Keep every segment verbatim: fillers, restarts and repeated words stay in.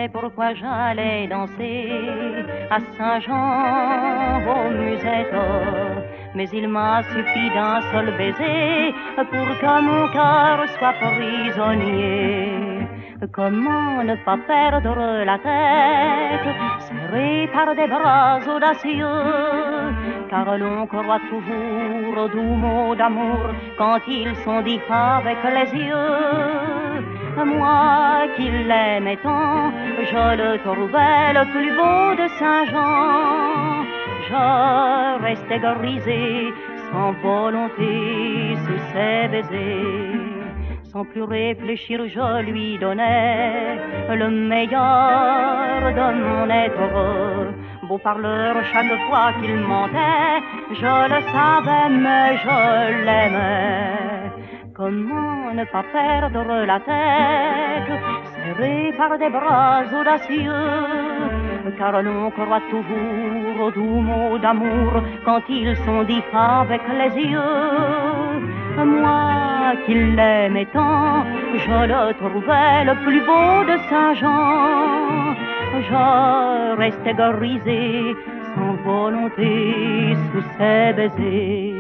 pourquoi j'allais danser à Saint-Jean au musette. Mais il m'a suffi d'un seul baiser pour que mon cœur soit prisonnier. Comment ne pas perdre la tête, serré par des bras audacieux, car l'on croit toujours aux doux mots d'amour quand ils sont dits avec les yeux. Moi qui l'aimais tant, je le trouvais le plus beau de Saint-Jean. Je restais grisé, sans volonté, sous ses baisers. Sans plus réfléchir, je lui donnais le meilleur de mon être. Beau parleur, chaque fois qu'il mentait, je le savais, mais je l'aimais. Comment ne pas perdre la tête, serré par des bras audacieux, car l'on croit toujours aux doux mots d'amour quand ils sont dits avec les yeux. Moi qui l'aimais tant, je le trouvais le plus beau de Saint-Jean. Je restais grisé, sans volonté, sous ses baisers.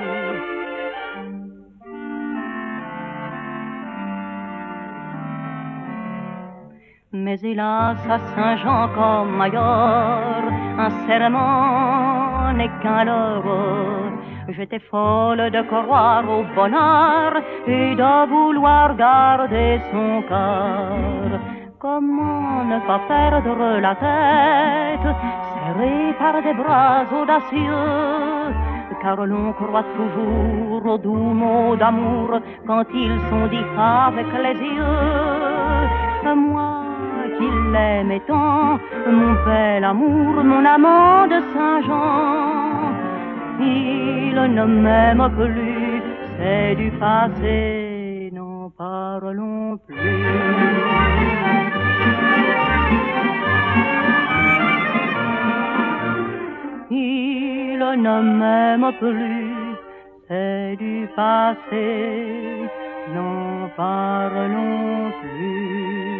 Mais hélas, à Saint-Jean comme ailleurs, un serment n'est qu'un leurre. J'étais folle de croire au bonheur et de vouloir garder son cœur. Comment ne pas perdre la tête, serré par des bras audacieux, car l'on croit toujours aux doux mots d'amour quand ils sont dits avec les yeux. Moi qui l'aimais tant, mon bel amour, mon amant de Saint-Jean, il ne m'aime plus, c'est du passé, n'en parlons plus. Il ne m'aime plus, c'est du passé, n'en parlons plus.